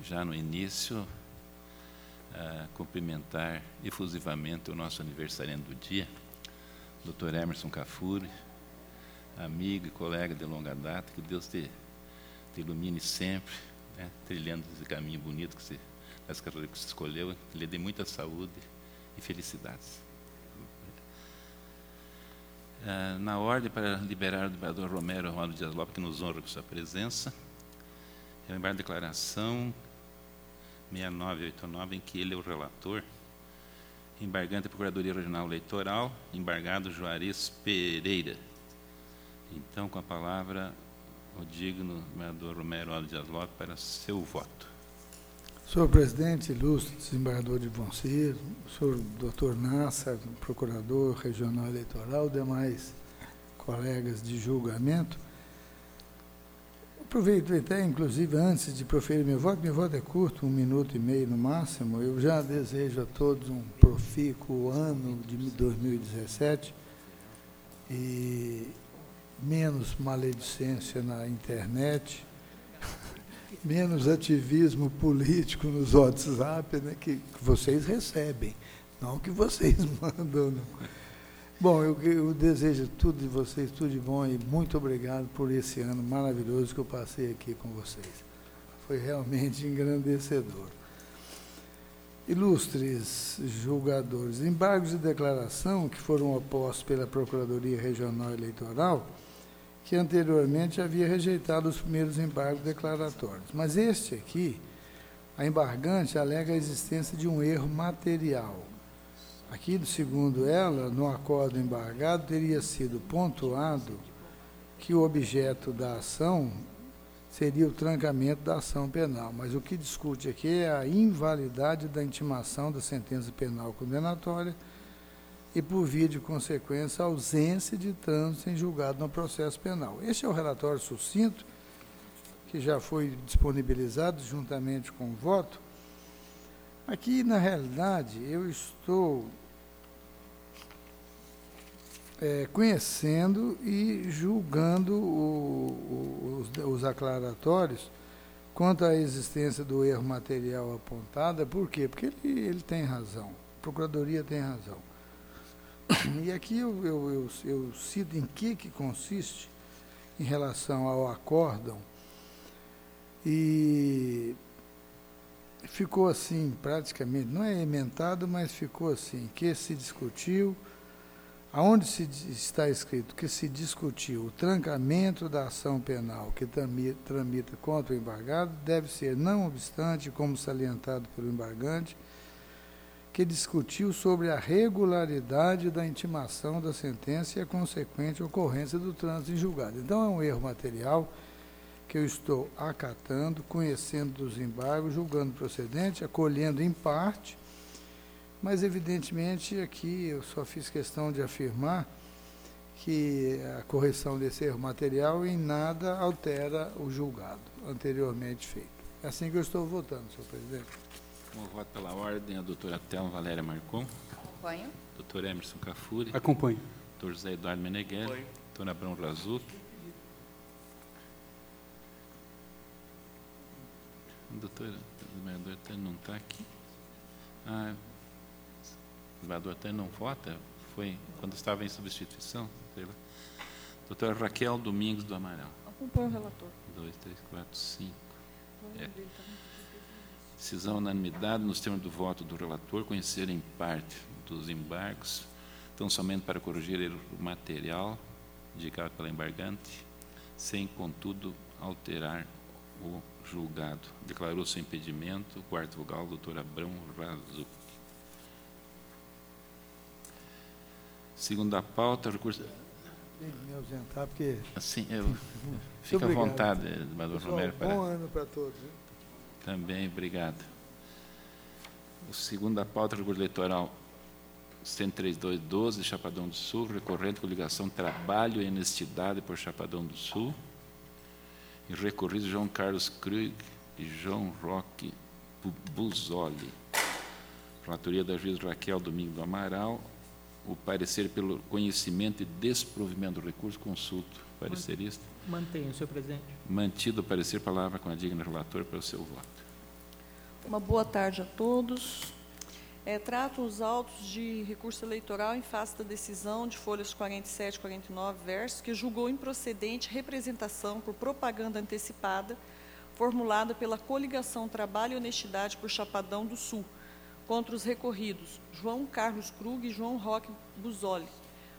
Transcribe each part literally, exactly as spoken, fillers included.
já no início, uh, cumprimentar efusivamente o nosso aniversariante do dia, doutor Emerson Cafuri, amigo e colega de longa data. Que Deus te, te ilumine sempre, né, trilhando esse caminho bonito que você, essa carreira que você escolheu, que lhe dê muita saúde e felicidades. Uh, na ordem, para liberar o vereador Romero Ronaldo Dias Lopes, que nos honra com sua presença, é lembrar a declaração seis nove oito nove, em que ele é o relator, embargante da Procuradoria Regional Eleitoral, embargado Juarez Pereira. Então, com a palavra, o digno vereador Romero Ronaldo Dias Lopes para seu voto. Senhor presidente, ilustre desembargador de Bom Sucesso, senhor doutor Nassa, procurador regional eleitoral, demais colegas de julgamento, aproveito até, inclusive, antes de proferir meu voto, meu voto é curto, um minuto e meio no máximo, eu já desejo a todos um profícuo ano de dois mil e dezessete e menos maledicência na internet, menos ativismo político nos WhatsApp, né, que, que vocês recebem, não que vocês mandam. Não. Bom, eu, eu desejo tudo de vocês, tudo de bom, e muito obrigado por esse ano maravilhoso que eu passei aqui com vocês. Foi realmente engrandecedor. Ilustres julgadores, embargos de declaração que foram opostos pela Procuradoria Regional Eleitoral, que anteriormente havia rejeitado os primeiros embargos declaratórios. Mas este aqui, a embargante alega a existência de um erro material. Aqui, segundo ela, no acordo embargado, teria sido pontuado que o objeto da ação seria o trancamento da ação penal. Mas o que discute aqui é a invalidade da intimação da sentença penal condenatória e, por via de consequência, a ausência de trânsito em julgado no processo penal. Este é o relatório sucinto, que já foi disponibilizado juntamente com o voto. Aqui, na realidade, eu estou é, conhecendo e julgando o, o, os, os aclaratórios quanto à existência do erro material apontado. Por quê? Porque ele, ele tem razão, a Procuradoria tem razão. E aqui eu, eu, eu, eu cito em que, que consiste em relação ao acórdão, e ficou assim, praticamente, não é emendado, mas ficou assim, que se discutiu, aonde se está escrito que se discutiu o trancamento da ação penal que tramita contra o embargado, deve ser, não obstante, como salientado pelo embargante, que discutiu sobre a regularidade da intimação da sentença e a consequente ocorrência do trânsito em julgado. Então, é um erro material que eu estou acatando, conhecendo dos embargos, julgando procedente, acolhendo em parte, mas, evidentemente, aqui eu só fiz questão de afirmar que a correção desse erro material em nada altera o julgado anteriormente feito. É assim que eu estou votando, senhor presidente. Como voto pela ordem, a doutora Thelma Valéria Marcon. Acompanho. Doutor Emerson Cafuri. Acompanho. Doutor José Eduardo Meneghelli. Doutor Abrão Razuc. O doutor, o vereador até não está aqui. Ah, o vereador até não vota, foi quando estava em substituição. Doutora Raquel Domingos do Amaral. Acompanho o relator. Dois, três, quatro, cinco. É. Decisão unanimidade nos termos do voto do relator, conhecer em parte dos embargos, tão somente para corrigir erro material indicado pela embargante, sem, contudo, alterar o julgado. Declarou seu impedimento o quarto vogal, doutor Abrão Razuc. Segunda pauta, recurso... Tem que me ausentar, porque... Assim, eu... Fica à vontade, vereador Romero. Bom para... ano para todos. Hein? Também, obrigado. O segunda pauta, recurso eleitoral cento e trinta e dois, doze, Chapadão do Sul, recorrente com ligação Trabalho e Honestidade por Chapadão do Sul, e recorrido João Carlos Krug e João Roque Buzoli. Relatoria da juíza Raquel Domingo do Amaral. O parecer pelo conhecimento e desprovimento do recurso, consulto. Parecerista. Mantenho, senhor presidente. Mantido o parecer, palavra com a digna relator para o seu voto. Uma boa tarde a todos. É, trato os autos de recurso eleitoral em face da decisão de folhas quarenta e sete e quarenta e nove, versos, que julgou improcedente representação por propaganda antecipada formulada pela coligação Trabalho e Honestidade por Chapadão do Sul, contra os recorridos João Carlos Krug e João Roque Buzoli,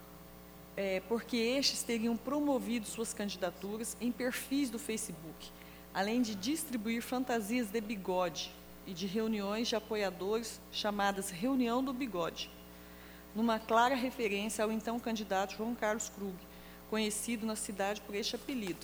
é, porque estes teriam promovido suas candidaturas em perfis do Facebook, além de distribuir fantasias de bigode e de reuniões de apoiadores chamadas Reunião do Bigode, numa clara referência ao então candidato João Carlos Krug, conhecido na cidade por este apelido.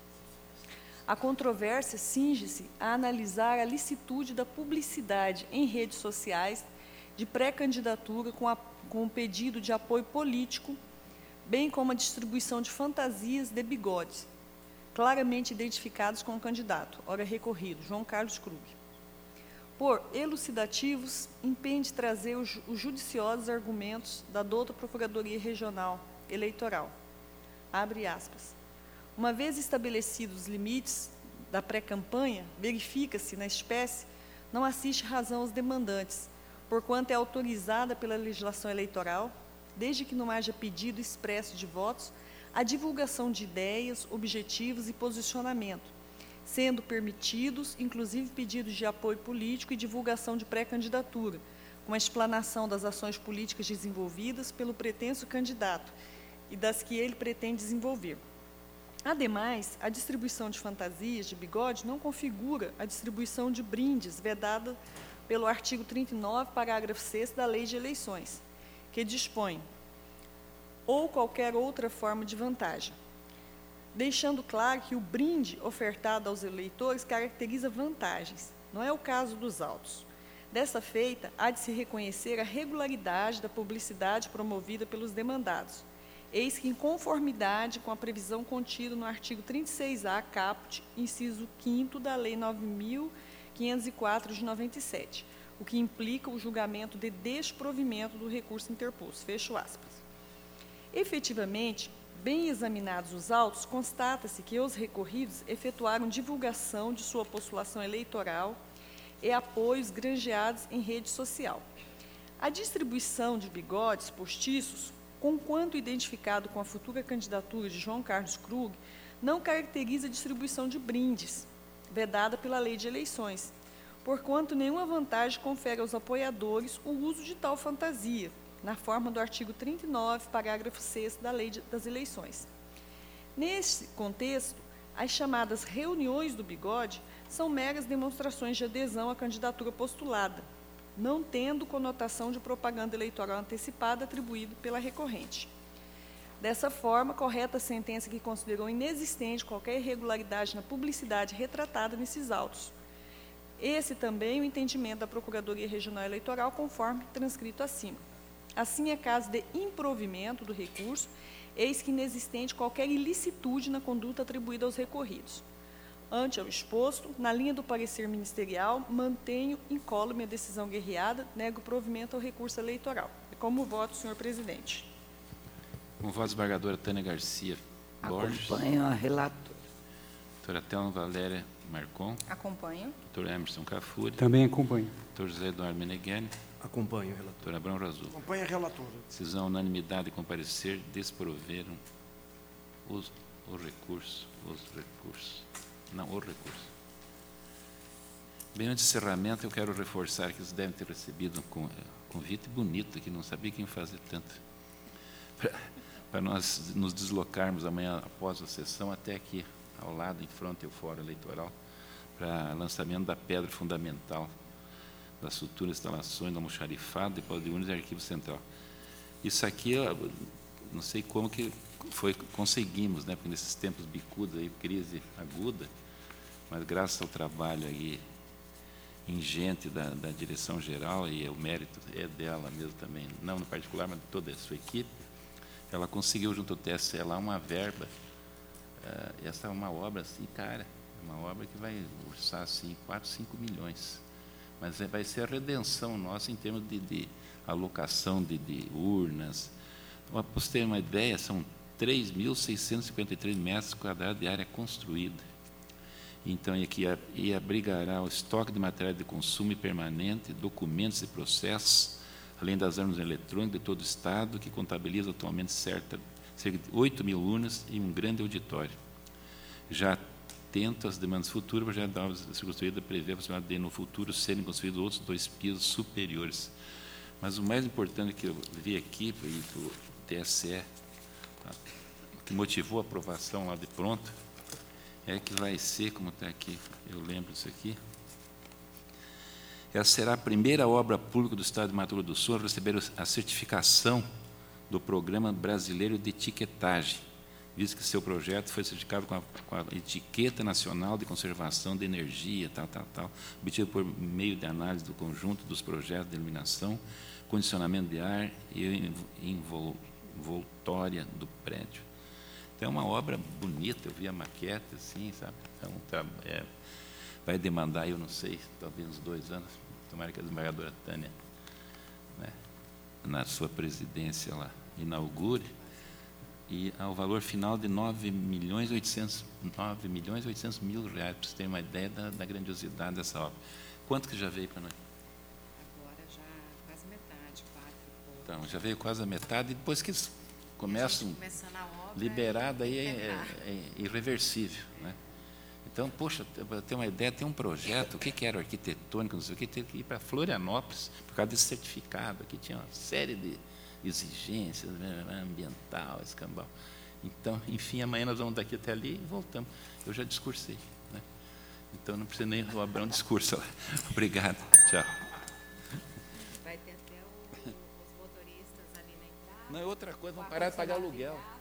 A controvérsia cinge-se a analisar a licitude da publicidade em redes sociais de pré-candidatura com, a, com o pedido de apoio político, bem como a distribuição de fantasias de bigodes, claramente identificados com o candidato, ora recorrido, João Carlos Krug. Por elucidativos, impende trazer os, os judiciosos argumentos da douta Procuradoria Regional Eleitoral. Abre aspas. Uma vez estabelecidos os limites da pré-campanha, verifica-se, na espécie, não assiste razão aos demandantes, porquanto é autorizada pela legislação eleitoral, desde que não haja pedido expresso de votos, a divulgação de ideias, objetivos e posicionamento, sendo permitidos, inclusive, pedidos de apoio político e divulgação de pré-candidatura, com a explanação das ações políticas desenvolvidas pelo pretenso candidato e das que ele pretende desenvolver. Ademais, a distribuição de fantasias de bigode não configura a distribuição de brindes vedada pelo artigo trinta e nove, parágrafo sexto da Lei de Eleições, que dispõe ou qualquer outra forma de vantagem, deixando claro que o brinde ofertado aos eleitores caracteriza vantagens. Não é o caso dos autos. Dessa feita, há de se reconhecer a regularidade da publicidade promovida pelos demandados, eis que, em conformidade com a previsão contida no artigo trinta e seis A, caput, inciso quinto da Lei nove mil quinhentos e quatro, de noventa e sete, o que implica o julgamento de desprovimento do recurso interposto. Fecho aspas. Efetivamente, bem examinados os autos, constata-se que os recorridos efetuaram divulgação de sua postulação eleitoral e apoios granjeados em rede social. A distribuição de bigodes postiços, conquanto identificado com a futura candidatura de João Carlos Krug, não caracteriza a distribuição de brindes, vedada pela Lei de Eleições, porquanto nenhuma vantagem confere aos apoiadores o uso de tal fantasia, na forma do artigo trinta e nove, parágrafo sexto da Lei das Eleições. Neste contexto, as chamadas reuniões do bigode são meras demonstrações de adesão à candidatura postulada, não tendo conotação de propaganda eleitoral antecipada atribuída pela recorrente. Dessa forma, correta a sentença que considerou inexistente qualquer irregularidade na publicidade retratada nesses autos. Esse também é o entendimento da Procuradoria Regional Eleitoral, conforme transcrito acima. Assim, é caso de improvimento do recurso, eis que inexistente qualquer ilicitude na conduta atribuída aos recorridos. Ante ao exposto, na linha do parecer ministerial, mantenho incólume a decisão guerreada, nego provimento ao recurso eleitoral. Como voto, senhor presidente? Com voz esmagadora, Tânia Garcia Borges. Acompanho a relatora. Doutora Thelma Valéria Marcon. Acompanho. Doutor Emerson Cafuri. Também acompanho. Doutor José Eduardo Menegheni. Acompanho, relator. Doutora Abrão Razul. Acompanho a relatora. Decisão unanimidade e comparecer desproveram os, o recurso, os recursos. Não, o recurso. Bem, antes do encerramento, eu quero reforçar que vocês devem ter recebido um convite bonito, que não sabia quem fazer tanto, para nós nos deslocarmos amanhã após a sessão até aqui, ao lado, em frente ao Fórum Eleitoral, para lançamento da pedra fundamental das futuras instalações do almoxarifado, depois de Unes e Arquivo Central. Isso aqui, eu não sei como que foi, conseguimos, né, porque nesses tempos bicudos, aí, crise aguda, mas graças ao trabalho aí ingente da, da direção geral, e o mérito é dela mesmo também, não no particular, mas de toda a sua equipe, ela conseguiu, junto ao T S E, lá uma verba. Uh, essa é uma obra assim, cara, uma obra que vai orçar assim, quatro, cinco milhões. Mas é, vai ser a redenção nossa em termos de, de alocação de, de urnas. Para você ter uma ideia, são três mil seiscentos e cinquenta e três metros quadrados de área construída. Então, e que a- e abrigará o estoque de material de consumo permanente, documentos e processos, além das armas eletrônicas de todo o Estado, que contabiliza atualmente certa, cerca de oito mil urnas e um grande auditório. Já atento às demandas futuras, o projeto da obra a ser construída prevê a possibilidade de, no futuro, serem construídos outros dois pisos superiores. Mas o mais importante que eu vi aqui, e do T S E, tá, que motivou a aprovação lá de pronto, é que vai ser, como está aqui, eu lembro disso aqui, ela será a primeira obra pública do Estado de Mato Grosso do Sul a receber a certificação do Programa Brasileiro de Etiquetagem, visto que seu projeto foi certificado com a, com a Etiqueta Nacional de Conservação de Energia, tal, tal, tal, obtido por meio de análise do conjunto dos projetos de iluminação, condicionamento de ar e envoltória do prédio. Então, é uma obra bonita, eu vi a maquete, assim, sabe? Então, tá, é, vai demandar, eu não sei, talvez uns dois anos, tomara que a desembargadora Tânia, né, na sua presidência lá, inaugure, e ao valor final de nove milhões e oitocentos mil reais, para você ter uma ideia da, da grandiosidade dessa obra. Quanto que já veio para nós? Agora já quase metade, quase. Então, já veio quase a metade, e depois que eles começam começando a obra, liberado, aí é, terminar. é, é irreversível, né? Então, poxa, para ter uma ideia, tem um projeto, o que, que era arquitetônico, não sei o que, teve que ir para Florianópolis, por causa desse certificado, aqui tinha uma série de exigências, né, ambiental, escambau. Então, enfim, amanhã nós vamos daqui até ali e voltamos. Eu já discursei, né? Então, não precisa nem o Abrão discurso lá. Obrigado, tchau. Vai ter até o- os motoristas ali na entrada. Não é outra coisa, o vamos parar de pagar aluguel. ar-condicionado ligado.